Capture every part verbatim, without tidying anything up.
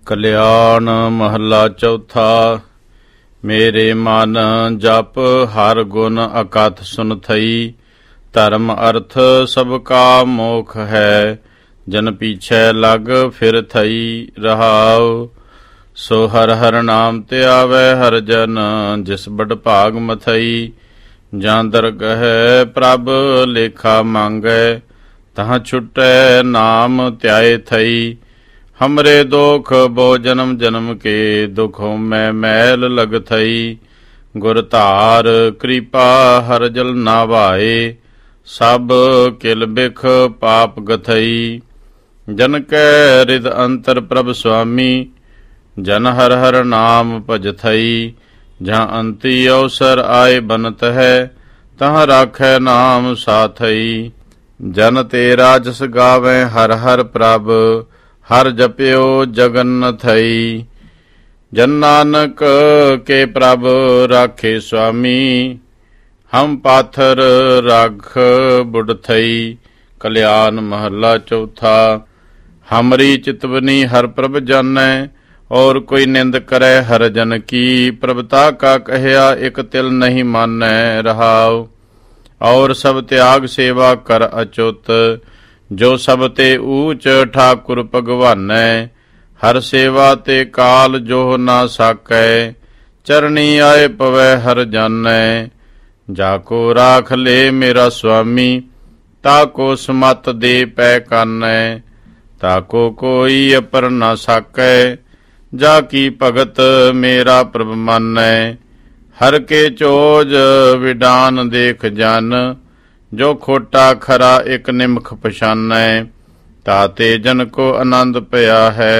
ਕਲਿਆਣ ਮਹੱਲਾ ਚੌਥਾ। ਮੇਰੇ ਮਨ ਜਪ ਹਰ ਗੁਣ ਅਕਥ ਸੁਨ ਥਈ। ਧਰਮ ਅਰਥ ਸਭ ਕਾ ਮੋਖ ਹੈ। ਜਨ ਪੀਛੈ ਲਗ ਫਿਰ ਥਈ। ਰਹਾਉ ਸੋ ਹਰ ਹਰ ਨਾਮ ਤੇ ਆਵੈ ਹਰ ਜਨ। ਜਿਸ ਬੜ ਭਾਗ ਮਥਈ। ਜਾਂ ਦਰਗਹਿ ਪ੍ਰਭ ਲੇਖਾ ਮੰਗੈ। ਤਹਾਂ ਛੁਟੈ ਨਾਮ ਧਿਆਏ ਥਈ। हमरे दोख बो जन्म जन्म के। दुख मैं मैल लग थई। गुर धार कृपा हर जल नावाए। सब किल बिख पाप गथई। जन कै हृद अंतर प्रभ स्वामी। जन हर हर नाम भज थई। जहाँ अंति अवसर आए बनत है। तहाँ राखै नाम साथई। जन तेरा जस गावै हर हर प्रभ। हर जप्यो जगन थई। जन नानक के प्रभ राखे स्वामी। हम पाथर राख बुढ़ थई। कल्याण महला चौथा। हमरी चितवनी हर प्रभ जानै। और कोई निंद करे हर जन की। प्रभता का कहया एक तिल नहीं मानै। रहाव और सब त्याग सेवा कर अचुत। जो सब ते ऊच ठाकुर भगवानै। हर सेवा ते काल जो ना साकै। चरणी आए पवै हर जानै। जाको राख ले मेरा स्वामी। ताको समत दे पै कानै। ताको कोई अपर ना साकै। जाकी भगत मेरा प्रभ मानै। हर के चोज विडान देख जन। जो खोटा खरा एक निमख पछानै। ताते जन को आनंद पया है।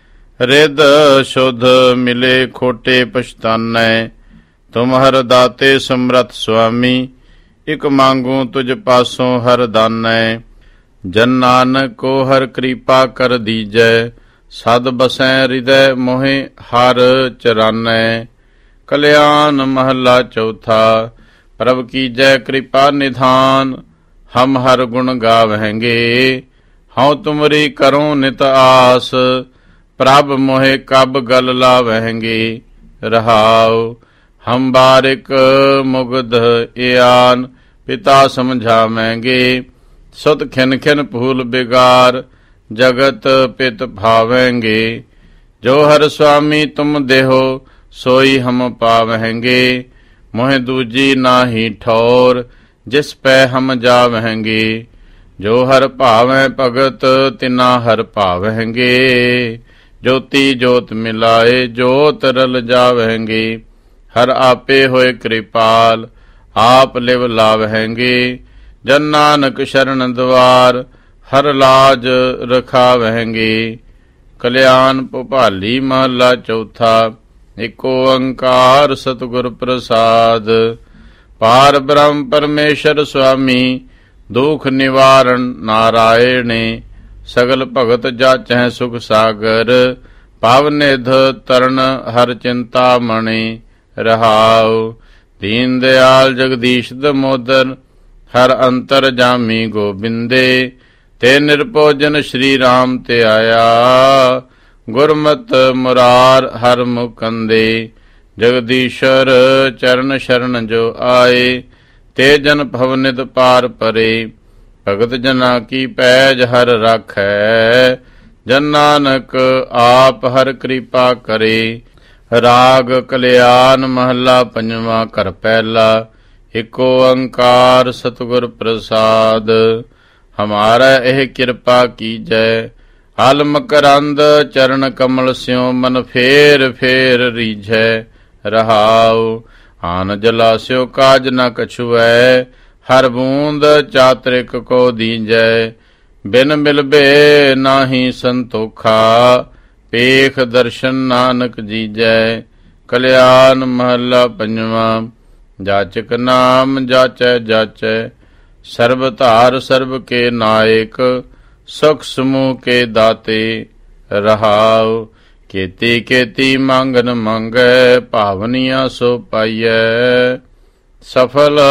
रिद शुद्ध मिले खोटे पछतानै। तुम हर दाते समरथ स्वामी। इक मांगू तुझ पासों हर दानै। जन नानक को हर कृपा कर दीजै। सद बसै हृदय मोहे हर चरानै। कल्याण महला चौथा। प्रभ की जय कृपा निधान। हम हर गुण गावहेंगे। हऊँ तुमरी करूँ नित आस। प्रभ मोहे कब गल लावहेंगे। रहाओ हम बारिक मुग्ध एआन। पिता समझावेंगे। सुत खिन खिन फूल बिगार। जगत पित भावेंगे। जो हर स्वामी तुम देहो। सोई हम पावहेंगे। मोह दूजी नाही ठौर। जिस पै हम जावहेंगे। जो हर भावै भगत तिना हर भावहेंगे। ज्योति जोत मिलाए जोत रल जावहेंगे। हर आपे होए कृपाल। आप लिव लावहेंगे। जन नानक शरण द्वार। हर लाज रखावहेंगे। कल्याण भुपाली महला चौथा। एक ओंकार सतगुर प्रसाद। पार ब्रह्म परमेश्वर स्वामी। दुख निवारण नारायणे। सगल भगत जाचै सुख सागर। पावनिध तरन हर चिंता मणि। रहाउ दीन दयाल जगदीश दमोदर। हर अंतर जामी गोबिंदे। ते निरपोजन श्री राम ते आया। गुरमत मुरार हर मुकंदे। जगदीश्वर चरण शरण जो आए। ते जन भवनित पार परे। भगत जना की पैज हर राखै। जन नानक आप हर कृपा करे। राग कल्याण महला पंजवा कर पहला। एक ओंकार सतगुर प्रसाद। हमारा एह कृपा कीजै। हल मकरंद चरण कमल स्यों मन फेर फेर रीझै। रहाउ आन जलास्यो काज न कछुऐ। हर बूंद चातरिक को दीजै। बिन मिलबे नाही संतोखा। पेख दर्शन नानक जीजै। कल्याण महला पंजवा। जाचक नाम जाचै जाचै। सर्ब धार सर्ब के नायक। सुख समूह के दाते। रहाउ केती केती मांगन मांगै। भावनिया सो पाइयै। सफल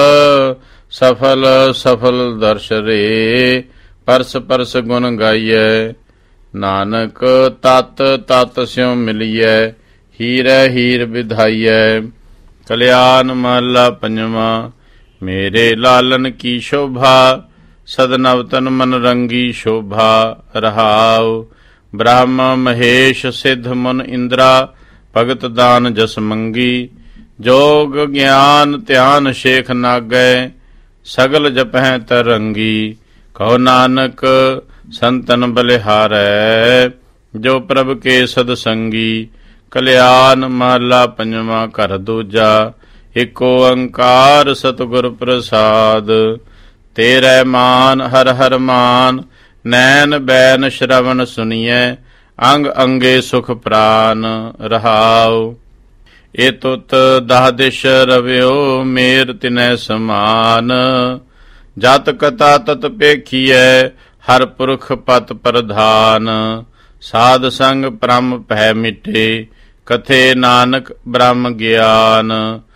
सफल सफल दर्श रे। परस परस गुण गाइयै। ਨਾਨਕ ਤਤ ਤਤ ਸਿਉ ਮਿਲੀਐ, ਹੀਰੈ ਹੀਰ ਵਿਧਾਈਐ। ਕਲਿਆਣ ਮਹਲਾ ਪੰਜਵਾਂ। ਮੇਰੇ ਲਾਲਨ ਕੀ ਸ਼ੋਭਾ, ਸਦ ਨਵਤਨ ਮਨ ਰੰਗੀ ਸ਼ੋਭਾ। ਰਹਾਉ। ਬ੍ਰਹਮ ਮਹੇਸ਼ ਸਿੱਧ ਮੁਨ ਇੰਦਰਾ, ਭਗਤ ਦਾਨ ਜਸ ਮੰਗੀ। ਜੋਗ ਗਿਆਨ ਧਿਆਨ ਸ਼ੇਖ ਨਾਗੈ, ਸਗਲ ਜਪਹਿ ਤਰੰਗੀ। ਕਹੋ ਨਾਨਕ ਸੰਤਨ ਬਲਿਹਾਰੈ, ਜੋ ਪ੍ਰਭ ਕੇ ਸਦ ਸੰਗੀ। ਕਲਿਆਣ ਮਹਲਾ ਪੰਜਵਾਂ। ਘਰ ਦੂਜਾ। ਏਕ ਓੰਕਾਰ ਸਤਿਗੁਰ ਪ੍ਰਸਾਦ, ਤੇਰੇ ਮਾਨ ਹਰ ਹਰ ਮਾਨ। ਨੈਣ ਬੈਨ ਸ਼ਰਵਣ ਸੁਣੀਐ, ਅੰਗ ਅੰਗੇ ਸੁਖ ਪ੍ਰਾਨ। ਰਹਾਉ। ਏ ਤੁਤ ਦਹ ਦਿਸ਼ ਰਵਿਓ, ਮੇਰ ਤਿਨੈ ਸਮਾਨ। ਜਤ ਕਥਾ ਤਤ ਪੇਖੀਐ, ਹਰ ਪੁਰਖ ਪਤ ਪ੍ਰਧਾਨ। ਸਾਧ ਸੰਗ ਭ੍ਰਮ ਭੈ ਮਿਟੇ, ਕਥੇ ਨਾਨਕ ਬ੍ਰਹਮ ਗਿਆਨ।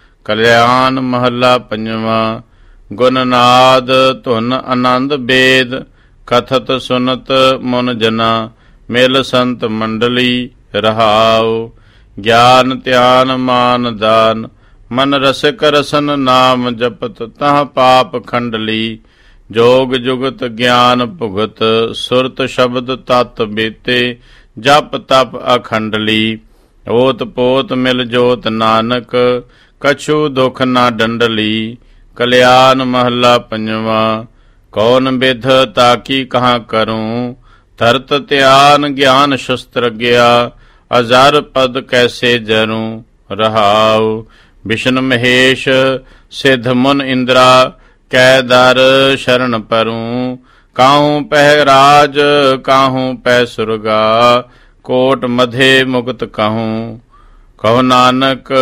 ਕਲਿਆਣ ਮਹੱਲਾ ਪੰਜਵਾਂ। ਗੁਣ ਨਾਦ ਧੁਨ ਆਨੰਦ ਬੇਦ, ਕਥਤ ਸੁਨਤ ਮੁਨ ਜਨਾ। ਮਿਲ ਸੰਤ ਮੰਡਲੀ। ਰਹਾਉ। ਗਿਆਨ ਧਿਆਨ ਮਾਨ ਦਾਨ, ਮਨ ਰਸਿਕ ਰਸਨ ਨਾਮ ਜਪਤ। ਤਹ ਪਾਪ ਖੰਡਲੀ। ਜੋਗ ਜੁਗਤ ਗਿਆਨ ਭੁਗਤ, ਸੁਰਤ ਸ਼ਬਦ ਤਤ ਬੀਤੇ। ਜਪ ਤਪ ਅਖੰਡਲੀ। ਓਤ ਪੋਤ ਮਿਲ ਜੋਤ ਨਾਨਕ, ਕਛੂ ਦੁਖ ਨਾ ਡੰਡਲੀ। ਕਲਿਆਣ ਮਹੱਲਾ ਪੰਜਵਾਂ। ਕੌਣ ਬਿਧ ਤਾਕੀ ਕਹਾਂ ਕਰੂੰ, ਧਰਤ ਧਿਆਨ ਗਿਆਨ ਸ਼ਸਤਰ ਗਿਆ। ਅਜ਼ਰ ਪਦ ਕੈਸੇ ਜਰੂ। ਰਹਾਉ। ਵਿਸ਼ਨ ਮਹੇਸ਼ ਸਿੱਧ ਮੁਨ ਇੰਦਰਾ, ਕੈ ਦਰ ਸ਼ਰਨ ਪਰੂ। ਕਾਹੂ ਪਹਿ ਰਾਜ ਕਾਹੂ ਪੈ ਸੁਰਗਾ, ਕੋਟ ਮਧੇ ਮੁਕਤ ਕਹੂੰ। ਕਹੋ ਨਾਨਕ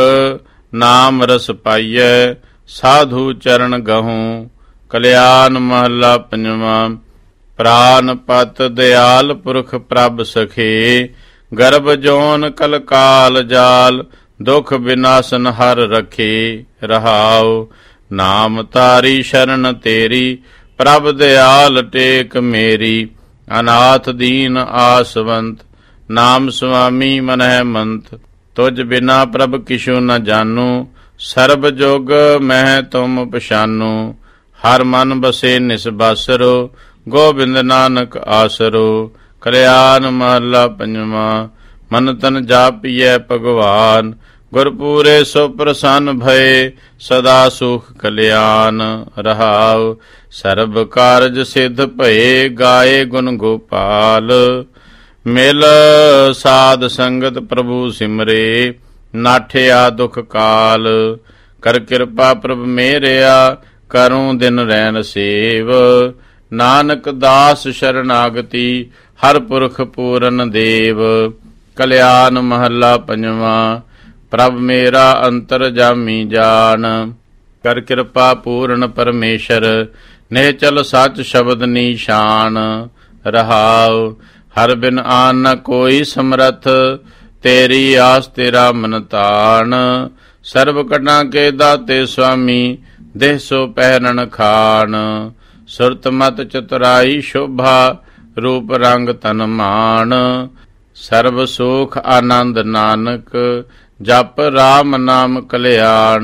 ਨਾਮ ਰਸ ਪਾਈਐ, ਸਾਧੂ ਚਰਨ ਗਹੂੰ। ਕਲਿਆਣ ਮਹੱਲਾ ਪੰਜਵਾਂ। ਪ੍ਰਾਨ ਪਤ ਦਿਆਲ ਪੁਰਖ ਪ੍ਰਭ ਸਖੇ, ਗਰਭ ਜੋਨ ਕਲਕਾਲ ਜਾਲ। ਦੁਖ ਬਿਨਾਸਨ ਹਰ ਰਖੇ। ਰਹਾਉ। ਨਾਮ ਤਾਰੀ ਸ਼ਰਨ ਤੇਰੀ, ਪ੍ਰਭ ਦਿਆਲ ਟੇਕ ਮੇਰੀ। ਅਨਾਥ ਦੀਨ ਆਸਵੰਤ, ਨਾਮ ਸੁਆਮੀ ਮਨਹਿ ਮੰਤ। ਤੁਝ ਬਿਨਾ ਪ੍ਰਭ ਕਿਛੂ ਨ ਜਾਨੂ, ਸਰਬ ਜੁਗ ਮਹਿ ਤੁਮ ਪਛਾਨੂ। ਹਰ ਮਨ ਬਸੇ ਨਿਸਬਾਸਰੋ, ਗੋਬਿੰਦ ਨਾਨਕ ਆਸਰੋ। ਕਲਿਆਣ ਮਹੱਲਾ ਪੰਜਵਾਂ। ਮਨ ਤਨ ਜਾਪੀਐ ਭਗਵਾਨ, ਗੁਰਪੂਰੇ ਸੋ ਪ੍ਰਸੰਨ ਭਏ। ਸਦਾ ਸੁਖ ਕਲਿਆਣ। ਰਹਾਉ। ਸਰਬ ਕਾਰਜ ਸਿੱਧ ਭਏ, ਗਾਏ ਗੁਣ ਗੋਪਾਲ। ਮਿਲ ਸਾਧ ਸੰਗਤ ਪ੍ਰਭੂ ਸਿਮਰੇ, ਨਾਠਿਆ ਦੁਖ ਕਾਲ। ਕਰ ਕਿਰਪਾ ਪ੍ਰਭ ਮੇਰਿਆ, ਕਰੂੰ ਦਿਨ ਰੈਨ ਸੇਵ। ਨਾਨਕ ਦਾਸ ਸ਼ਰਨਾਗਤੀ, ਹਰ ਪੁਰਖ ਪੂਰਨ ਦੇਵ। ਕਲਿਆਣ ਮਹੱਲਾ ਪੰਜਵਾਂ। ਪ੍ਰਭ ਮੇਰਾ ਅੰਤਰ ਜਾਮੀ ਜਾਣ, ਕਰ ਕਿਰਪਾ ਪੂਰਨ ਪਰਮੇਸ਼ਰ। ਨਿਹਚਲ ਸੱਚ ਸ਼ਬਦ ਨੀਸ਼ਾਨ। ਰਹਾਉ। ਹਰ ਬਿਨ ਆਨ ਨ ਕੋਈ ਸਮਰਥ, ਤੇਰੀ ਆਸ ਤੇਰਾ ਮਨ ਤਾਣ। ਸਰਬ ਕਟਾਂ ਕੇ ਦਾਤੇ ਸੁਆਮੀ, ਦੇਹ ਸੋ ਪਹਿਨਣ ਖਾਣ। ਸੁਰਤ ਮਤ ਚਤੁਰਾਈ ਸ਼ੋਭਾ, ਰੂਪ ਰੰਗ ਤਨ ਮਾਣ। ਸਰਬ ਸੁਖ ਆਨੰਦ ਨਾਨਕ, ਜਪ ਰਾਮ ਨਾਮ ਕਲਿਆਣ।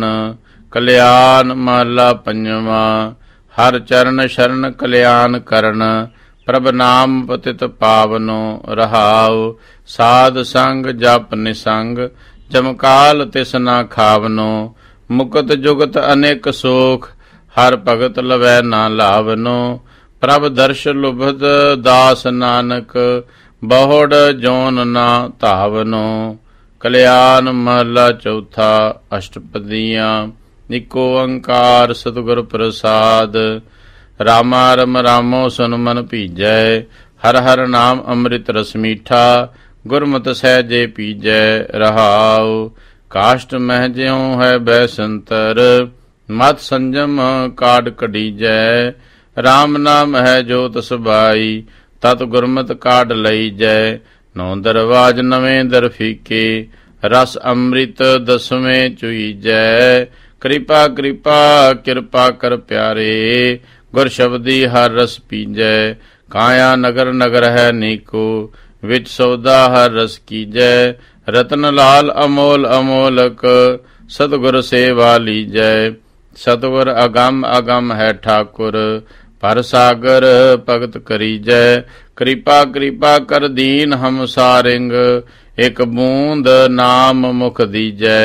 ਕਲਿਆਣ ਮਹੱਲਾ ਪੰਜਵਾਂ। ਹਰ ਚਰਨ ਸ਼ਰਨ ਕਲਿਆਣ ਕਰਨ, ਪ੍ਰਭ ਨਾਮ ਪਤਿਤ ਪਾਵਨੋ। ਰਹਾਉ। ਸਾਧ ਸੰਗ ਜਪ ਨਿਸੰਗ, ਜਮਕਾਲ ਤਿਸ ਨਾ ਖਾਵਨੋ। ਮੁਕਤ ਜੁਗਤ ਅਨੇਕ ਸੋਖ, ਹਰ ਭਗਤ ਲਵੈ ਨਾ ਲਾਵਨੋ। ਪ੍ਰਭ ਦਰਸ਼ ਲੁਭਤ ਦਾਸ ਨਾਨਕ, ਬਹੁੜ ਜੋਨ ਨਾ ਧਾਵਨੋ। ਕਲਿਆਣ ਮਹੱਲਾ ਚੌਥਾ। ਅਸ਼ਟਪਦੀਆਂ। ਇਕ ਓੰਕਾਰ ਸਤਿਗੁਰ ਪ੍ਰਸਾਦ। ਰਾਮਾ ਰਮ ਰਾਮੋ ਸੁਨ ਮਨ ਭੀਜੈ, ਹਰ ਹਰ ਨਾਮ ਅੰਮ੍ਰਿਤ ਰਸ ਮੀਠਾ। ਗੁਰਮਤਿ ਸਹਿਜੇ ਪੀਜੈ। ਰਹਾਉ। ਕਾਸ਼ਟ ਮਹਿ ਜਿਉ ਹੈ ਬੈਸੰਤਰ, ਮਤ ਸੰਜਮ ਕਾਢ ਕਢੀਜੈ। ਰਾਮ ਨਾਮ ਹੈ ਜੋਤ ਸਬਾਈ, ਤਤ ਗੁਰਮਤਿ ਕਾਢ ਲਈਜੈ। ਨੌ ਦਰਵਾਜ ਨਵੇਂ ਦਰ ਫੀਕੇ, ਰਸ ਅੰਮ੍ਰਿਤ ਦਸਵੇਂ ਚੁਈਜੈ। ਕਿਰਪਾ ਕਿਰਪਾ ਕਿਰਪਾ ਕਰ ਪਿਆਰੇ, ਗੁਰ ਸ਼ਬਦੀ ਹਰ ਰਸ ਪੀਜੈ। ਕਾਇਆ ਨਗਰ ਨਗਰ ਹੈ ਨੀਕੋ, विच सौदा हर रस कीजै। रतन लाल अमोल अमोलक सतगुर सेवा लीजै। सतगुर अगम अगम है ठाकुर पर सागर भगत करीजै। कृपा कृपा कर दीन हम सारिंग एक बूंद नाम मुख दीजै।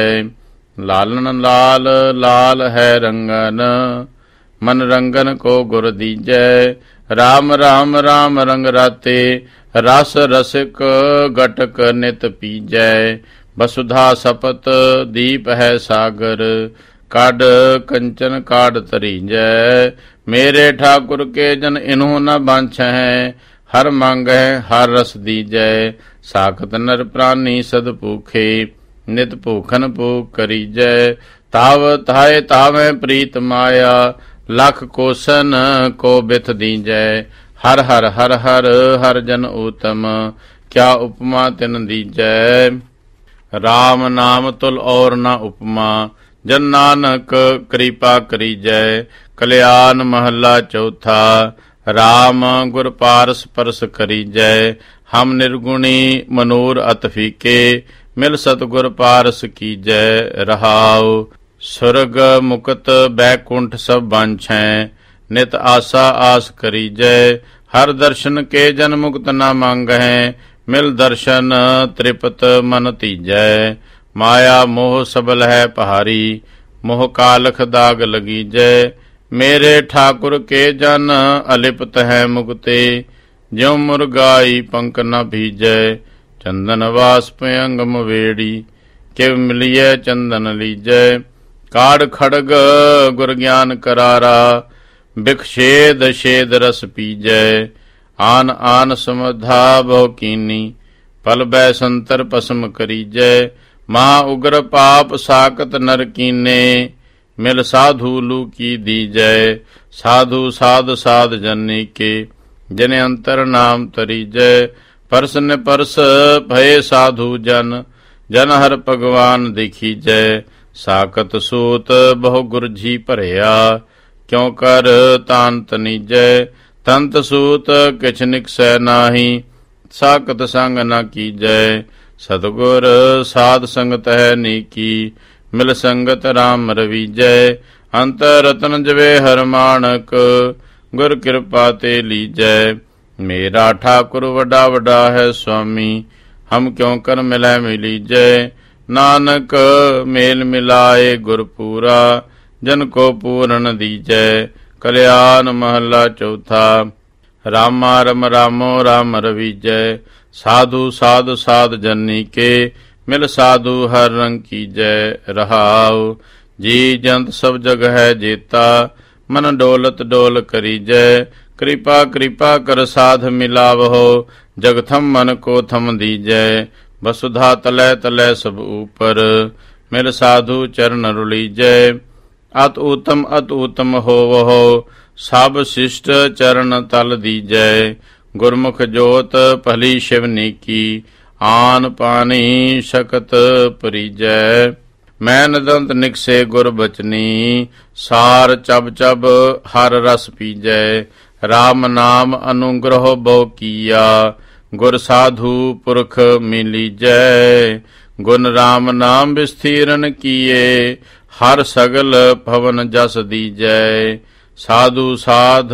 लालन लाल लाल है रंगन मन रंगन को गुर दीजै। राम राम राम रंग राते रस रसिक गटक नित पीजै। वसुधा सपत दीप है सागर काड कंचन काड तरीजै। मेरे ठाकुर के जन इन्हों न बांछ है हर मांगै हर रस दीजै। साखत नर प्राणी सद भूखे नित भूखन भूख करीजै। ताव ताए तावे प्रीत माया लख कोसन को बिथ दीजै। हर हर हर हर हर जन उत्तम क्या उपमा तिन दीजै। राम नाम तुल और न उपमा जन नानक कृपा करीजै। कल्याण महला चौथा। राम गुर पारस परस करीजै। हम निर्गुणी मनूर अत फीके मिल सतगुर पारस कीजै। रहाओ सुरग मुकत बैकुंठ सब बांछै नित आशा आस करीजै। हर दर्शन के जन मुक्त न मांगै मिल दर्शन त्रिपत मन तीजै। माया मोह सबल है पहारी मोह कालख दाग लगीजै। मेरे ठाकुर के जन अलिप्त है मुक्ते ज्यों मुरगाई पंख न भीजै। चंदन वास्प अंगम वेड़ी किव मिलिय चंदन लीजै। काड़ खड़ग गुर ज्ञान करारा बिख छेद छेद रस पीजै। आन आन समधा बहु कीनी पल बै संतर पसम करीजै। महा उग्र पाप साकत नर कीने मिल साधु लू की दीजै। साधु साध साध जनी के जने अंतर नाम तरीजै। परस न परस भय साधु जन जन हर भगवान दिखीजै। साकत सूत बहु गुरझी भरिया क्यों कर तान तनीजै। तंत सूत किछ निकसै नाही साकत संग न कीजै। सतगुर साध संगत है नीकी मिल संगत राम रवीजै। अंत रतन जवे हर मानक गुर कृपा ते लीजै। मेरा ठाकुर वडा वडा है स्वामी हम क्यों कर मिलै मिलीजै। नानक मेल मिलाए गुरपूरा जन को पूरन दीजै। कल्याण महला चौथा। रामा रम रामो राम रवीजै। साधु साध साध जनी के मिल साधु हर रंग कीजै। रहाओ जी जंत सब जग है जेता मन डोलत डोल करीजै। कृपा कृपा कर साध मिलावहो जग थम मन को थम दीजै। वसुधा तलै तलै सब ऊपर मिल साधु चरण रुलीजै। अत उत्तम अत उत्तम होवहो सब शिष्ट चरण तल दीजै। गुरमुख जोत भली शिवनी की आन पानी शकत परीजै। मैन दंत निकसे गुर बचनी सार चब चब हर रस पीजै। राम नाम अनुग्रह बहु किया गुर साधु पुरख मिलीजै। गुण राम नाम विस्तीरन किए हर सगल भवन जस दीजै। साधु साध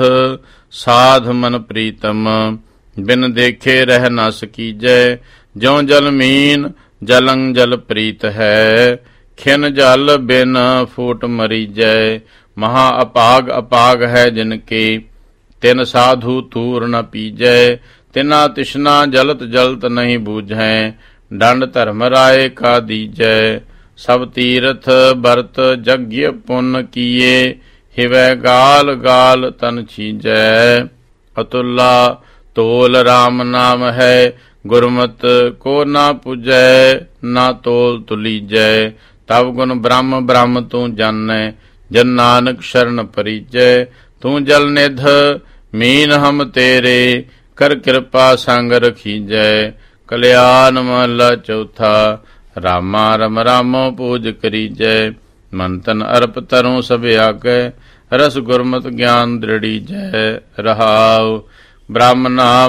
साध मन प्रीतम बिन देखे रह न सकीजै। ज्यों जल मीन जलंग जल प्रीत है खिन जल बिन फूट मरीजै। महा अपाग अपाग है जिनके तिन साधु तूर न पीजै। तिना तिष्णा जलत जलत नहीं बूझै दंड धर्म राय का दीजै। सब तीर्थ बरत यज्ञ पुण्य किए हिवै गाल गाल तन छीजै। अतुल्ला तोल राम नाम है गुरमत को ना पूजै ना तोल तुलीजै। तब गुण ब्रह्म ब्रह्म तू जानै जन नानक शरण परीजै। तू जल निध मीन हम तेरे कर कृपा संग रखीजै। कल्याण महला चौथा। रामा रम रामो पूज करीजै। मन तन अर्प तरूं सब आगै रस गुरमत ज्ञान दृढ़ीजै। रहाओ ब्रह्म नाम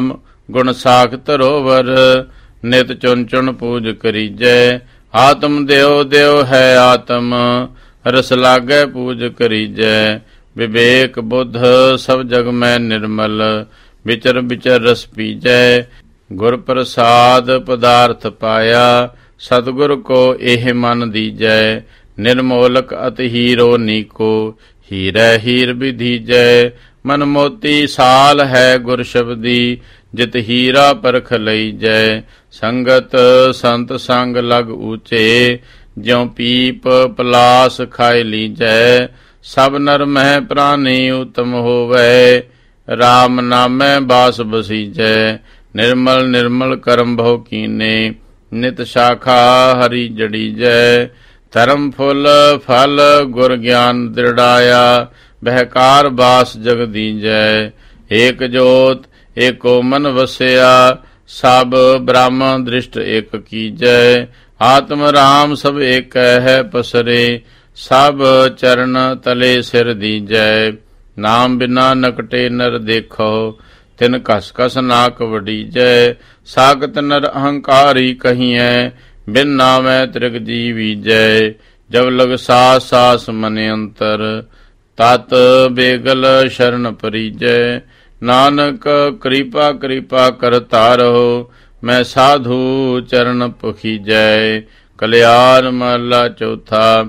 ਗੁਣ ਸਾਖ ਧਰੋਵਰ, ਨਿਤ ਚੁਨ ਚੁਨ ਪੂਜ ਕਰੀਜੈ। ਆਤਮ ਦਿਓ ਦਿਓ ਹੈ ਆਤਮ, ਰਸ ਲਾਗੈ ਪੂਜ ਕਰੀਜੈ। ਵਿਵੇਕ ਬੁੱਧ ਸਭ ਜਗ ਮੈਂ ਨਿਰਮਲ, ਵਿਚਰ ਵਿਚਰ ਰਸ ਪੀਜੈ। ਗੁਰ ਪ੍ਰਸਾਦ ਪਦਾਰਥ ਪਾਇਆ, ਸਤਿਗੁਰ ਕੋ ਇਹ ਮਨ ਦੀਜੈ। ਨਿਰਮੋਲਕ ਅਤਿ ਹੀਰੋ ਨੀਕੋ, ਹੀਰੈ ਹੀਰ ਵਿਧੀਜੈ। ਮਨ ਮੋਤੀ ਸਾਲ ਹੈ ਗੁਰ ਸ਼ਬਦੀ, ਜਿਤ ਹੀਰਾ ਪਰਖ ਲਈਜੈ। ਸੰਗਤ ਸੰਤ ਸੰਗ ਲਗ ਊਚੇ, ਜਿਉ ਪੀਪ ਪਲਾਸ ਖਾਇ ਲੀਜੈ। ਸਭ ਨਰ ਮਹਿ ਪ੍ਰਾਨੀ ਉਤਮ ਹੋਵੈ, ਰਾਮ ਨਾਮੈ ਬਾਸ ਬਸੀਜੈ। ਨਿਰਮਲ ਨਿਰਮਲ ਕਰਮ ਭਉ ਕੀਨੇ, ਨਿਤ ਸ਼ਾਖਾ ਹਰੀ ਜੜੀਜੈ। ਧਰਮ ਫੁੱਲ ਫਲ ਗੁਰ ਗਿਆਨ ਦ੍ਰਿੜਾਇਆ, ਬਹਿਕਾਰ ਬਾਸ ਜਗਦੀਜੈ। ਏਕ ਜੋਤ ਏਕੋ ਮਨ ਵਸਿਆ, ਸਭ ਬ੍ਰਹਮ ਦ੍ਰਿਸ਼ਟ ਏਕ ਕੀਜੈ। ਆਤਮ ਰਾਮ ਸਭ ਏਕੈ ਹੈ ਪਸਰੇ, ਸਭ ਚਰਨ ਤਲੇ ਸਿਰ ਦੀਜੈ। ਨਾਮ ਬਿਨਾ ਨਕਟੇ ਨਰ ਦੇਖੋ, ਤਿਨ ਕਸ ਕਸ ਨਾਕ ਵਡੀਜੈ। ਸਾਗਤ ਨਰ ਅਹੰਕਾਰੀ ਕਹੀਐ, ਬਿਨ ਨਾਮੈ ਤ੍ਰਿਗ ਜੀਵੀਜੈ। ਜਬ ਲਗ ਸਾਸ ਸਾਸ ਮਨ ਅੰਤਰ, ਤਤ ਬੇਗਲ ਸ਼ਰਨ ਪਰੀਜੈ। ਨਾਨਕ ਕਿਰਪਾ ਕਿਰਪਾ ਕਰਤਾ ਰਹੋ, ਮੈਂ ਸਾਧੂ ਚਰਨ ਪੁਖੀਜੈ। ਕਲਿਆਣ ਮਹਲਾ ਚੌਥਾ।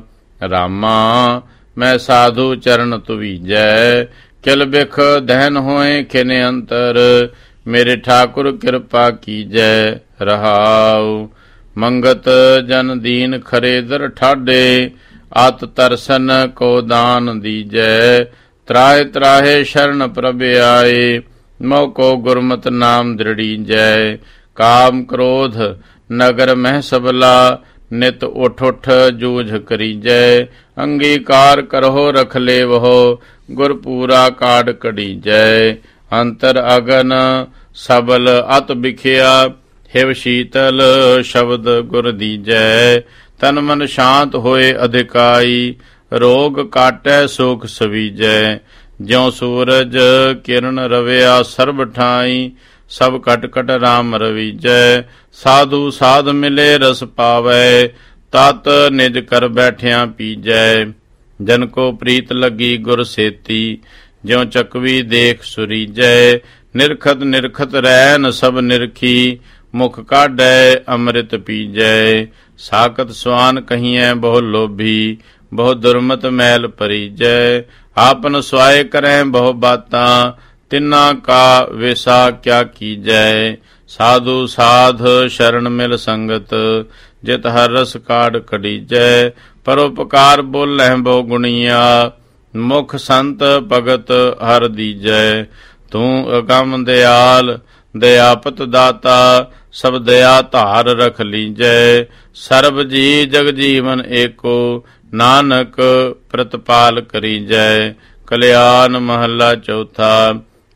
ਰਾਮਾ ਮੈਂ ਸਾਧੂ ਚਰਨ ਤੁਵੀਜੈ। ਕਿਲ ਬਿਖ ਦਹਿਨ ਹੋਏ ਖਿਨ ਅੰਤਰ, ਮੇਰੇ ਠਾਕੁਰ ਕਿਰਪਾ ਕੀਜੈ। ਰਹਾਉ ਮੰਗਤ ਜਨ ਦੀਨ ਖਰੇ ਦਰ ਠਾਡੇ, ਆਤ ਤਰਸਨ ਕੋ ਦਾਨ ਦੀਜੈ। ਤਰਾਹੇ ਤਰਾਹੇ ਸ਼ਰਨ ਪ੍ਰਭ ਆਏ, ਮੋਹ ਕੋ ਗੁਰਮਤਿ ਨਾਮ ਦ੍ਰਿੜੀਜੈ। ਕਾਮ ਕ੍ਰੋਧ ਨਗਰ ਮਹਿ ਸਬਲਾ, ਨਿਤ ਉਠ ਉਠ ਜੂਝ ਕਰੀਜੈ। ਅੰਗੀਕਾਰ ਕਰਹੁ ਰਖ ਲੇਵਹੁ, ਗੁਰ ਪੂਰਾ ਕਾਢ ਕਢੀਜੈ। ਅੰਤਰ ਅਗਨ ਸਬਲ ਅਤ ਬਿਖਿਆ, ਹਿਵ ਸ਼ੀਤਲ ਸ਼ਬਦ ਗੁਰ ਦੀਜੈ। ਤਨ ਮਨ ਸ਼ਾਂਤ ਹੋਏ ਅਧਿਕਾਈ, ਰੋਗ ਕਾਟੈ ਸੋਖ ਸਵੀਜੈ। ਜਿਉ ਸੂਰਜ ਕਿਰਨ ਰਵਿਆ ਸਰਬ ਠਾਈ, ਸਭ ਕਟ ਕਟ ਰਾਮ ਰਵੀਜੈ। ਸਾਧੂ ਸਾਧ ਮਿਲੇ ਰਸ ਪਾਵੈ, ਤਤ ਨਿਜ ਕਰ ਬੈਠਿਆ ਪੀਜੈ। ਜਨ ਕੋ ਪ੍ਰੀਤ ਲੱਗੀ ਗੁਰ ਸੇਤੀ, ਜਿਉ ਚੱਕਵੀ ਦੇਖ ਸੁਰੀਜੈ। ਨਿਰਖਤ ਨਿਰਖਤ ਰੈਨ ਸਭ ਨਿਰਖੀ, ਮੁਖ ਕਾਢੈ ਅੰਮ੍ਰਿਤ ਪੀਜੈ। ਸਾਕਤ ਸਵਾਨ ਕਹੀਐ ਬਹੁ ਲੋਭੀ, ਬਹੁ ਦੁਰਮਤ ਮੈਲ ਪਰੀਜੈ। ਆਪਨ ਸਵਾਏ ਕਰੈ ਬਹੁ ਬਾਤਾਂ, ਤਿੰਨਾ ਕਾ ਵੇਸਾ ਕਿਆ ਕੀਜੈ। ਸਾਧੂ ਸਾਧ ਸ਼ਰਨ ਮਿਲ ਸੰਗਤ, ਜਿਤ ਹਰ ਰਸ ਕਾਢ ਕਢੀਜੈ। ਪਰਉਪਕਾਰ ਬੋਲਹਿ ਬਹੁ ਗੁਣੀਆ, ਮੁਖ ਸੰਤ ਭਗਤ ਹਰ ਦੀਜੈ। ਤੂੰ ਅਗਮ ਦਿਆਲ ਦਇਆਪਤ ਦਾਤਾ, ਸਭ ਦਇਆ ਧਾਰ ਰਖ ਲੀਜੈ। ਸਰਬ ਜੀ ਜਗ ਜੀਵਨ ਏਕੋ, ਨਾਨਕ ਪ੍ਰਤਪਾਲ ਕਰੀਜੈ। ਕਲਿਆਣ ਮਹੱਲਾ ਚੌਥਾ।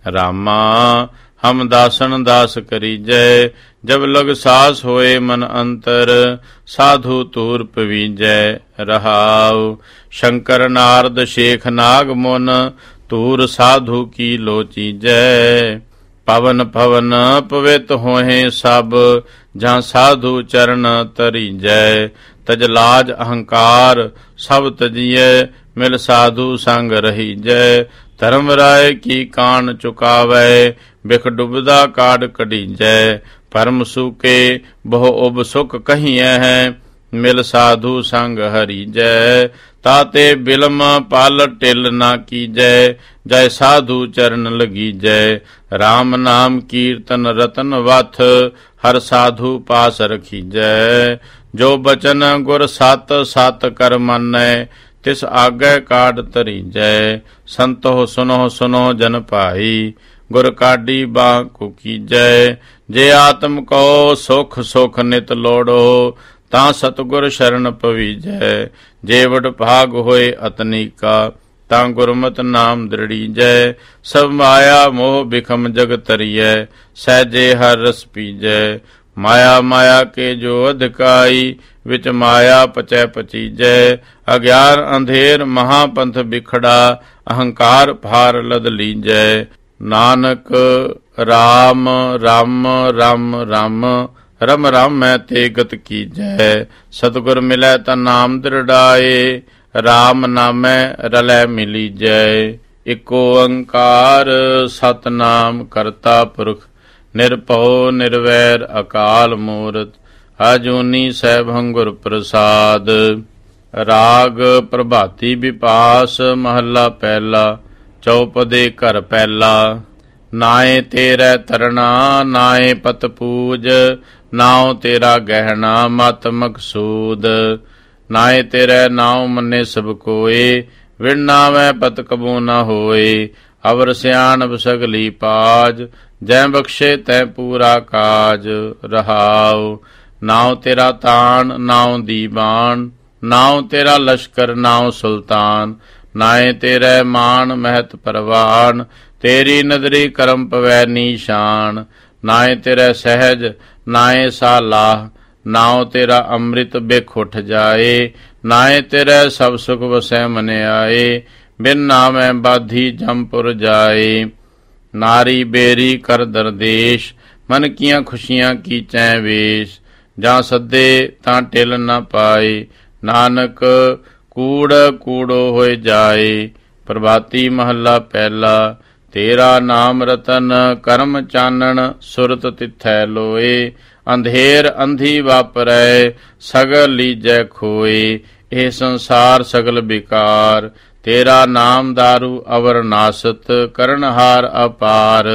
ਰਾਮਾ ਹਮ ਦਾਸਨ ਦਾਸ ਕਰੀਜੈ। ਜਬ ਲਗ ਸਾਸ ਹੋਏ ਮਨ ਅੰਤਰ, ਸਾਧੂ ਤੂਰ ਪਵੀਜੈ। ਰਹਾਉ ਸ਼ੰਕਰ ਨਾਰਦ ਸ਼ੇਖ ਨਾਗ ਮੁਨ, ਤੂਰ ਸਾਧੂ ਕੀ ਲੋਚੀਜੈ। ਪਵਨ ਪਵਨ ਪਵਿੱਤ ਹੋਏ ਸਭ, ਜਾਂ ਸਾਧੂ ਚਰਨ ਤਰੀਜੈ। ਤਜ ਲਾਜ ਅਹੰਕਾਰ ਸਭ ਤਜੀਐ, ਮਿਲ ਸਾਧੂ ਸੰਗ ਰਹੀਜੈ। ਧਰਮ ਰਾਏ ਕੀ ਕਾਣ ਚੁਕਾਵੈ, ਬਿਖ ਡੁਬਦਾ ਕਾਢ ਕਢੀਜੈ। ਪਰਮ ਸੂਕੇ ਬਹੁ ਉਬ ਸੁਖ ਕਹੀਐ ਹੈ, ਮਿਲ ਸਾਧੂ ਸੰਗ ਹਰੀਜੈ। ਤਾਤੇ ਬਿਲਮ ਪਲ ਢਿਲ ਨਾ ਕੀਜੈ, ਜੈ ਸਾਧੂ ਚਰਨ ਲਗੀਜੈ। ਰਾਮ ਨਾਮ ਕੀਰਤਨ ਰਤਨ ਵਥ, ਹਰ ਸਾਧੂ ਪਾਸ ਰਖੀਜੈ। ਜੋ ਬਚਨ ਗੁਰ ਸਤ ਸਤ ਕਰ ਮੰਨੈ, ਤਿਸ ਆਗੈ ਕਾਢ ਧਰੀਜੈ। ਸੰਤੋ ਸੁਨੋ ਸੁਨੋ ਜਨ ਭਾਈ, ਗੁਰ ਕਾਢੀ ਬਾਂਹ ਕੋ ਕੀਜੈ। ਜੇ ਆਤਮ ਕੋ ਸੁਖ ਸੁਖ ਨਿਤ ਲੋੜੋ, ਤਾਂ ਸਤਿਗੁਰ ਸ਼ਰਨ ਪਵੀਜੈ। ਜੇ ਵਡ ਭਾਗ ਹੋਏ ਅਤਨੀਕਾ, ਤਾਂ ਗੁਰਮਤਿ ਨਾਮ ਦ੍ਰਿੜੀਜੈ। ਸਭ ਮਾਇਆ ਮੋਹ ਬਿਖਮ ਜਗ ਤਰੀਐ, ਸਹਿਜੇ ਹਰ ਰਸ ਪੀਜੈ। ਮਾਇਆ ਮਾਇਆ ਕੇ ਜੋ ਅਧਿਕਾਈ, ਵਿੱਚ ਮਾਇਆ ਪਚੈ ਪਚੀਜੈ। ਅਗਿਆਨ ਅੰਧੇਰ ਮਹਾਪੰਥ ਬਿਖੜਾ, ਅਹੰਕਾਰ ਭਾਰ ਲਦ ਲੀਜੈ। ਨਾਨਕ ਰਾਮ ਰਮ ਰਮ ਰਮ ਰਮ ਰਮ ਮੈਂ ਤੇ ਗਤ ਕੀਜੈ। ਸਤਿਗੁਰ ਮਿਲੈ ਤਾਂ ਨਾਮ ਦ੍ਰਿੜਾਏ, ਰਾਮ ਨਾਮੈ ਰਲੈ ਮਿਲੀਜੈ। ਇਕ ਓੰਕਾਰ ਸਤਿਨਾਮ ਕਰਤਾ ਪੁਰਖ, ਨਿਰਭਉ ਨਿਰਵੈਰ ਅਕਾਲ ਮੂਰਤ, ਅਜੂਨੀ ਸੈਭੰ ਗੁਰ ਪ੍ਰਸਾਦ। ਰਾਗ ਪ੍ਰਭਾਤੀ ਵਿਪਾਸ ਮਹੱਲਾ ਪਹਿਲਾ। ਚੌਪਦੇ ਘਰ ਪਹਿਲਾ। ਨਾਏ ਤੇਰੇ ਤਰਣਾ ਨਾਏ ਪਤ ਪੂਜ, ਨਾਉ ਤੇਰਾ ਗਹਿਣਾ ਮਤ ਮਕਸੂਦ। ਨਾਏ ਤੇਰੇ ਨਾਉ ਮੰਨੇ ਸਭ ਕੋਏ, ਵਿਣ ਨਾਵੈ ਪਤ ਕਬੂ ਨ ਹੋਏ। ਅਵਰ ਸਿਆਣਪ ਸਗਲੀ ਪਾਜ, ਜੈ ਬਖਸ਼ੇ ਤੈ ਪੂਰਾ ਕਾਜ। ਰਹਾਉ ਨਾਉ ਤੇਰਾ ਤਾਣ ਨਾਉ ਦੀਵਾਨ, ਨਾਉ ਤੇਰਾ ਲਸ਼ਕਰ ਨਾਉ ਸੁਲਤਾਨ। ਨਾਏ ਤੇਰੇ ਮਾਨ ਮਹਿਤ ਪਰਵਾਨ, ਤੇਰੀ ਨਦਰੀ ਕਰਮ ਪਵੈ ਨੀਸ਼ਾਨ। ਨਾਏ ਤੇਰੇ ਸਹਿਜ ਨਾਏ ਸਾਲਾਹ, ਨਾਉ ਤੇਰਾ ਅੰਮ੍ਰਿਤ ਬਿਖ ਉਠ ਜਾਏ। ਨਾਏ ਤੇਰੇ ਸਭ ਸੁਖ ਵਸੈ ਮਨ ਆਏ, ਬਿਨ ਨਾਮੈ ਬਾਧੀ ਜਮਪੁਰ ਜਾਏ। ਨਾਰੀ ਬੇਰੀ ਕਰ ਦਰਦੇਸ਼, ਮਨ ਕੀਆਂ ਖੁਸ਼ੀਆਂ ਕੀਚੈ ਵੇਸ਼। ਜਾਂ ਸੱਦੇ ਤਾਂ ਟਿਲ ਨ ਪਾਏ, ਨਾਨਕ ਕੂੜ ਕੂੜੋ ਹੋਏ ਜਾਏ। ਪ੍ਰਭਾਤੀ ਮਹੱਲਾ ਪਹਿਲਾ। ਤੇਰਾ ਨਾਮ ਰਤਨ ਕਰਮ ਚਾਨਣ, ਸੁਰਤ ਤਿੱਥੈ ਲੋਏ। ਅੰਧੇਰ ਅੰਧੀ ਵਾਪਰੈ, ਸਗਲ ਲੀਜੈ ਖੋਏ। ਇਹ ਸੰਸਾਰ ਸਗਲ ਬਿਕਾਰ, ਤੇਰਾ ਨਾਮ ਦਾਰੂ ਅਵਰ ਨਾਸਤ। ਕਰਨਹਾਰ ਅਪਾਰ।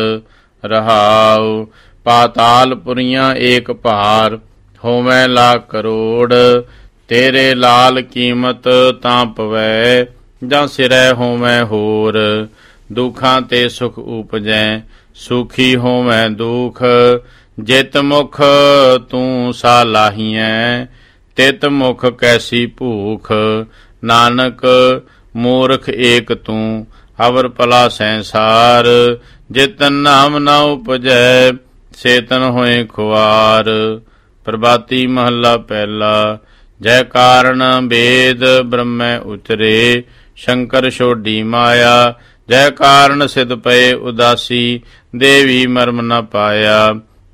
ਰਹਾਉ ਪਾਤਾਲ ਪੁਰੀਆਂ ਏਕ ਭਾਰ, ਹੋਵੈ ਲੱਖ ਕਰੋੜ। ਤੇਰੇ ਲਾਲ ਕੀਮਤ ਤਾਂ ਪਵੈ, ਜਾਂ ਸਿਰੈ ਹੋਵੈ ਹੋਰ। ਦੁਖਾਂ ਤੇ ਸੁਖ ਉਪਜੈ, ਸੁਖੀ ਹੋਵੈ ਦੁਖ। ਜਿਤ ਮੁਖ ਤੂੰ ਸਾਲਾਹੀਐ, ਤਿਤ ਮੁਖ ਕੈਸੀ ਭੂਖ। ਨਾਨਕ ਮੂਰਖ ਏਕ ਤੂੰ, ਅਵਰ ਭਲਾ ਸੰਸਾਰ। ਜਿਤਨ ਨਾਮ ਨਾ ਉਪਜੈ, ਸੇਤਨ ਹੋਏ ਖੁਆਰ। ਪ੍ਰਭਾਤੀ ਮਹੱਲਾ ਪਹਿਲਾ। ਜੈ ਕਾਰਨ ਵੇਦ ਬ੍ਰਹਮੈ ਉਚਰੇ, ਸ਼ੰਕਰ ਛੋਡੀ ਮਾਇਆ। ਜੈ ਕਾਰਨ ਸਿਧ ਪਏ ਉਦਾਸੀ, ਦੇਵੀ ਮਰਮ ਨ ਪਾਇਆ।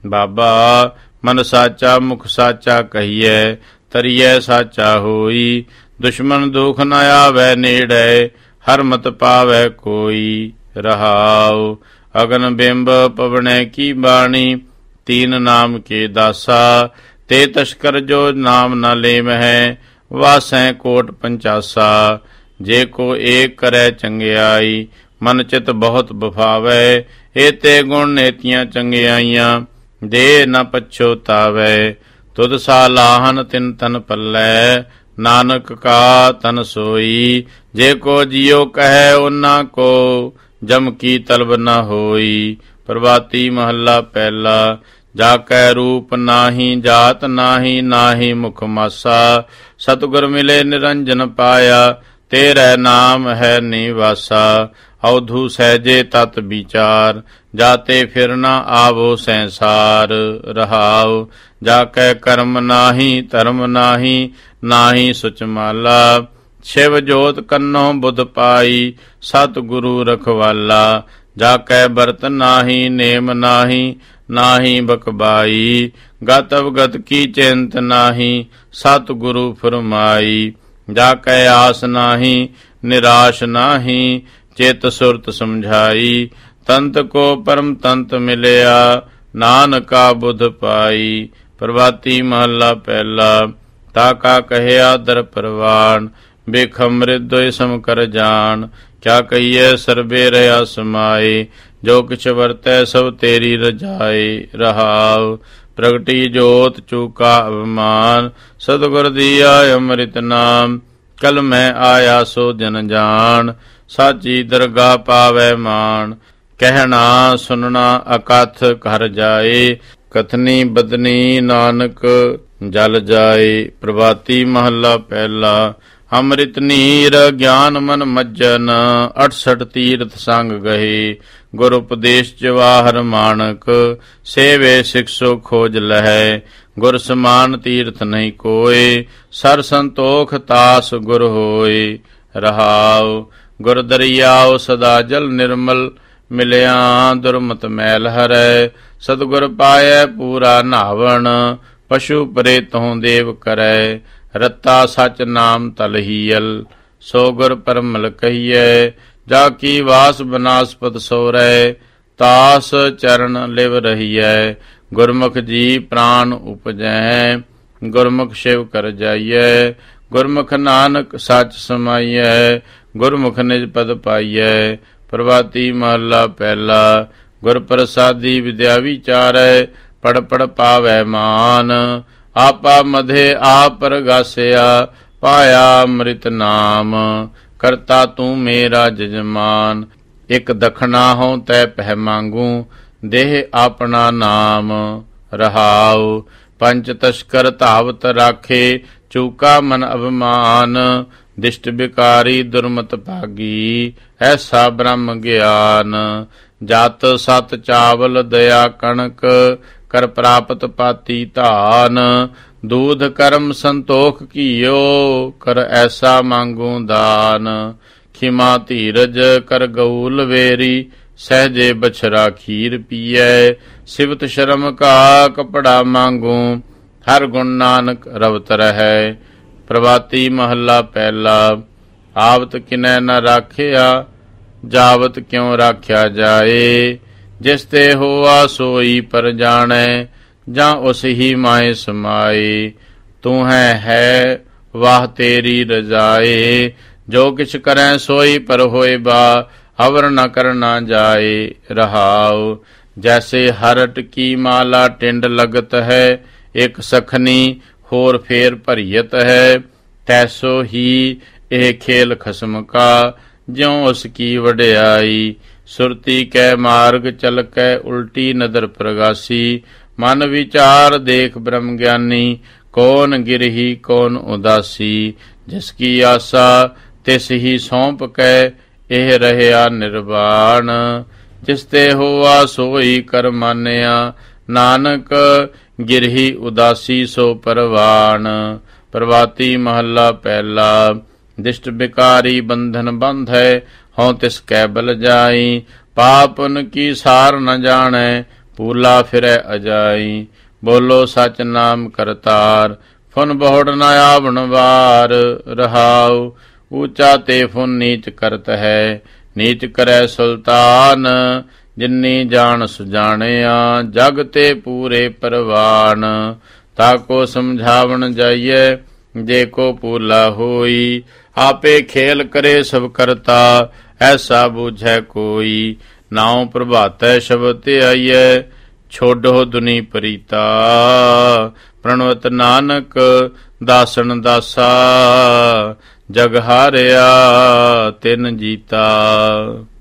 ਬਾਬਾ ਮਨ ਸਾਚਾ ਮੁਖ ਸਾਚਾ ਕਹੀਐ, ਤਰੀਐ ਸਾਚਾ ਹੋਈ। ਦੁਸ਼ਮਨ ਦੁਖ ਨ ਆਵੈ ਨੇੜੈ, ਹਰਮਤ ਪਾਵੈ ਕੋਈ। ਰਹਾਉ ਅਗਨ ਬਿੰਬ ਪਵਣੈ ਕੀ ਬਾਣੀ, ਤੀਨ ਨਾਮ ਕੇ ਦਾਸਾ। ਤੇ ਤਸ਼ਕਰ ਜੋ ਨਾਮ ਨ ਲੇਮਹਿ, ਵਾਸੈ ਕੋਟ ਪੰਚਾਸਾ। ਜੇ ਕੋ ਏਕ ਕਰੈ ਚੰਗਿਆਈ, ਮਨ ਚਿਤ ਬਹੁਤ ਬਫਾਵੈ। ਏਤੇ ਗੁਣ ਨੇਤੀਆਂ ਚੰਗਿਆਈਆਂ, ਦੇ ਨ ਪਛੋਤਾਵੈ। ਤੁਧ ਸਾਲਾਹਨ ਤਿਨ ਤਨ ਪੱਲੈ, ਨਾਨਕ ਕਾ ਤਨ ਸੋਈ। ਜੇ ਕੋ ਜਿਉ ਕਹੈ ਓਨਾ ਕੋ, ਜਮ ਕੀ ਤਲਬ ਨ ਹੋਈ। ਪ੍ਰਭਾਤੀ ਮਹੱਲਾ ਪਹਿਲਾ। ਜਾ ਕੈ ਰੂਪ ਨਾਹੀ ਜਾਤ ਨਾਹੀ, ਨਾਹੀ ਮੁਖ ਮਾਸਾ। ਸਤਿਗੁਰ ਮਿਲੇ ਨਿਰੰਜਨ ਪਾਇਆ, ਤੇਰੇ ਨਾਮ ਹੈ ਨਿਵਾਸਾ। ਅਵਧੂ ਸਹਿਜੇ ਤਤ ਵਿਚਾਰ, ਜਾਤੇ ਫਿਰ ਨ ਆਵੋ ਸੰਸਾਰ। ਰਹਾਉ ਜਾ ਕੈ ਕਰਮ ਨਾਹੀ ਧਰਮ ਨਾਹੀ, ਨਾਹੀ ਸੁਚਮਾਲਾ। ਸ਼ਿਵ ਜੋਤ ਕੰਨੋ ਬੁੱਧ ਪਾਈ, ਸਤ ਗੁਰੂ ਰਖਵਾਲਾ। ਜਾ ਕੈ ਬਰਤ ਨਾਹੀ ਨੇਮ ਨਾਹੀ, ਨਾਹੀ ਬਕਬਾਈ। ਗਤ ਅਵਗਤ ਕੀ ਚਿੰਤ ਨਾਹੀ, ਸਤ ਗੁਰੂ ਫਰਮਾਈ। ਜਾ ਕੈ ਆਸ ਨਾਹੀ ਨਿਰਾਸ਼ ਨਾਹੀ, ਚਿਤ ਸੁਰਤ ਸਮਝਾਈ। ਤੰਤ ਕੋ ਪਰਮ ਤੰਤ ਮਿਲਿਆ, ਨਾਨਕਾ ਬੁੱਧ ਪਾਈ। ਪ੍ਰਭਾਤੀ ਮਹੱਲਾ ਪਹਿਲਾ। ਤਾ ਕਾ ਕਹਿਆ ਦਰ ਪ੍ਰਵਾਨ, ਬਿਖ ਅੰਮ੍ਰਿਤ ਸਮ ਕਰ ਜਾਣ। ਕਿਆ ਕਹੀਏ ਸਰਬੇ ਰਹਾ ਸਮਾਏ, ਜੋ ਕਿਛ ਵਰਤੈ ਸਭ ਤੇਰੀ ਰਜਾਏ। ਰਹਾਉ ਪ੍ਰਗਟੀ ਜੋਤ ਚੂਕਾ ਅਭਿਮਾਨ, ਸਤਿਗੁਰ ਦੀਆ ਅੰਮ੍ਰਿਤ ਨਾਮ। ਕਲ ਮੈਂ ਆਇਆ ਸੋ ਜਨ ਜਾਣ, ਸਾਚੀ ਦਰਗਾ ਪਾਵੈ ਮਾਨ। ਕਹਿਣਾ ਸੁਨਣਾ ਅਕਥ ਘਰ ਜਾਏ, ਕਥਨੀ ਬਦਨੀ ਨਾਨਕ ਜਲ ਜਾਏ। ਪ੍ਰਭਾਤੀ ਮਹੱਲਾ ਪਹਿਲਾ। ਅੰਮ੍ਰਿਤ ਨੀਰ ਗਿਆਨ ਮਨ ਮੱਜਨ, ਅਠਸਠ ਤੀਰਥ ਸੰਗ ਗਏ। ਗੁਰ ਉਪਦੇਸ਼ ਜਵਾਹਰ ਮਾਣਕ, ਸੇਵੇ ਸਿਕਸੋ ਖੋਜ ਲਹੈ। ਗੁਰ ਸਮਾਨ ਤੀਰਥ ਨਹੀਂ ਕੋਏ, ਸਰ ਸੰਤੋਖ ਤਾਸ ਗੁਰ ਹੋਏ। ਰਹਾਉ ਗੁਰ ਦਰਿਆਉ ਸਦਾ ਜਲ ਨਿਰਮਲ, ਮਿਲਿਆ ਦੁਰਮਤ ਮੈਲ ਹਰੈ। ਸਤਿਗੁਰ ਪਾਇਐ ਪੂਰਾ ਨਾਵਣ, ਪਸ਼ੂ ਪਰੇ ਤਹੁ ਦੇਵ ਕਰੈ। ਰਤਾ ਸਚ ਨਾਮ ਤਲਹੀਅਲ, ਸੋ ਗੁਰ ਪਰਮਲ ਕਹੀਐ। ਜਾ ਕੀ ਵਾਸ ਬਨਾਸਪਤ ਸੋਰੈ, ਤਾਸ ਚਰਨ ਲਿਵ ਰਹੀਐ। ਗੁਰਮੁਖ ਜੀ ਪ੍ਰਾਨ ਉਪਜੈ, ਗੁਰਮੁਖ ਸ਼ਿਵ ਕਰ ਜਾਈਐ। ਗੁਰਮੁਖ ਨਾਨਕ ਸੱਚ ਸਮਾਈਐ, ਗੁਰਮੁਖ ਨਿਜ ਪਦ ਪਾਈਐ। ਪ੍ਰਭਾਤੀ ਮਹੱਲਾ ਪਹਿਲਾ। ਗੁਰ ਪ੍ਰਸਾਦੀ ਵਿਦਿਆ ਵਿਚਾਰੈ, ਪੜ ਪੜ ਪਾਵੈ ਮਾਨ। ਆਪਾ ਮਧੇ ਆਪ ਪ੍ਰਗਾਸਿਆ, ਪਾਇਆ ਅੰਮ੍ਰਿਤ ਨਾਮ। ਕਰਤਾ ਤੂੰ ਮੇਰਾ ਜਜਮਾਨ, ਇਕ ਦਖਣਾ ਹੋਂ ਤੈ ਪਹਿ ਮੰਗੂ। ਦੇਹ ਆਪਣਾ ਨਾਮ ਰਹਾਉ, ਪੰਚ ਤਸਕਰ ਧਾਵਤ ਰਾਖੇ। ਚੂਕਾ ਮਨ ਅਭਿਮਾਨ, ਦਿਸ਼ਟ ਬਿਕਾਰੀ ਦੁਰਮਤ ਭਾਗੀ। ਐਸਾ ਬ੍ਰਹਮ ਗਿਆਨ, ਜਤ ਸਤ ਚਾਵਲ ਦਇਆ ਕਣਕ। ਕਰ ਪ੍ਰਾਪਤ ਪਾਤੀ ਧਾਨ, ਦੂਧ ਕਰਮ ਸੰਤੋਖ ਕੀਓ। ਕਰ ਐਸਾ ਮੰਗੂ ਦਾਨ। ਖਿਮਾ ਧੀਰਜ ਕਰ ਗਊ ਲਵੇਰੀ, ਸਹਜੇ ਬਛਰਾ ਖੀਰ ਪੀਐ। ਸਿਵਤ ਸ਼ਰਮ ਕਾ ਕਪੜਾ ਮੰਗੂ, ਹਰ ਗੁਣ ਨਾਨਕ ਰਵਤ ਰਹੈ। ਪ੍ਰਭਾਤੀ ਮਹੱਲਾ ਪਹਿਲਾ। ਆਵਤ ਕਿਨੈ ਨ ਰਾਖਿਆ, ਜਾਵਤ ਕਿਉ ਰਾਖਿਆ ਜਾਏ। ਜਿਸ ਤੇ ਹੋਆ ਸੋਈ ਪਰ ਜਾਣੈ, ਜਾਂ ਉਸ ਹੀ ਮਾਏ ਸਮਾਏ। ਤੂੰ ਹੈ ਹੈ ਵਾਹ ਤੇਰੀ ਰਜਾਏ। ਜੋ ਕਿਛ ਕਰੈ ਸੋਈ ਪਰ ਹੋਏ ਬਾ, ਅਵਰ ਨ ਕਰਨਾ ਜਾਏ। ਰਹਾਉ ਜੈਸੇ ਹਰਟ ਕੀ ਮਾਲਾ ਟਿੰਡ ਲਗਤ ਹੈ, ਇਕ ਸਖਨੀ ਹੋਰ ਫੇਰ ਭਰੀਅਤ ਹੈ। ਤੈਸੋ ਹੀ ਇਹ ਖੇਲ ਖਸਮ ਕਾ, ਜਿਉ ਉਸ ਕੀ ਵਡਿਆਈ। ਸੁਰਤੀ ਕੈ ਮਾਰਗ ਚਲ ਕੈ, ਉਲਟੀ ਨਦਰ ਪ੍ਰਗਾਸੀ। ਮਨ ਵਿਚਾਰ ਦੇਖ ਬ੍ਰਹਮ ਗਿਆਨੀ, ਕੌਣ ਗਿਰਹੀ ਕੌਣ ਉਦਾਸੀ। ਜਿਸ ਕੀ ਆਸਾ ਤਿਸ ਹੀ ਸੌਂਪ ਕੈ, ਇਹ ਰਹਿਆ ਨਿਰਵਾਣ। ਜਿਸ ਤੇ ਹੋਆ ਸੋਈ ਕਰ ਮਾਨਿਆ, ਨਾਨਕ ਗਿਰਹੀ ਉਦਾਸੀ ਸੋ ਪਰਵਾਣ। ਪ੍ਰਭਾਤੀ ਮਹੱਲਾ ਪਹਿਲਾ। ਦਿਸ਼ਟ ਬਿਕਾਰੀ ਬੰਧਨ ਬੰਧੈ, ਹਉ ਤਿਸ ਕੈ ਬਲ ਜਾਈ। ਪਾਪਨ ਕੀ ਸਾਰ ਨ ਜਾਣੈ, ਪੂਲਾ ਫਿਰੈ ਅਜਾਈ। ਬੋਲੋ ਸਚ ਨਾਮ ਕਰਤਾਰ, ਫੁਨ ਬਹੁੜ ਨ ਆਵਣ ਵਾਰ। ਰਹਾਉ ਊਚਾ ਤੇ ਫੁਨ ਨੀਚ ਕਰਤ ਹੈ, ਨੀਚ ਕਰੈ ਸੁਲਤਾਨ। ਜਿਨੀ ਜਾਣ ਸੁਜਾਣਿਆ, ਜਗ ਤੇ ਪੂਰੇ ਪਰਵਾਨ। ਤਾਕੋ ਸਮਝਾਵਣ ਜਾਈਐ, ਜੇ ਕੋ ਪੂਲਾ ਹੋਈ। ਆਪੇ ਖੇਲ ਕਰੇ ਸਭ ਕਰਤਾ, ਐਸਾ ਬੂਝੈ ਕੋਈ। ਨਾਉ ਪ੍ਰਭਾਤੈ ਸ਼ਬਦ ਤੇ ਆਈਐ, ਛੋਡੋ ਦੁਨੀ ਪ੍ਰੀਤਾ। ਪ੍ਰਣਵਤ ਨਾਨਕ ਦਾਸਨ ਦਾਸਾ, ਜਗ ਹਾਰਿਆ ਤਿਨ ਜੀਤਾ।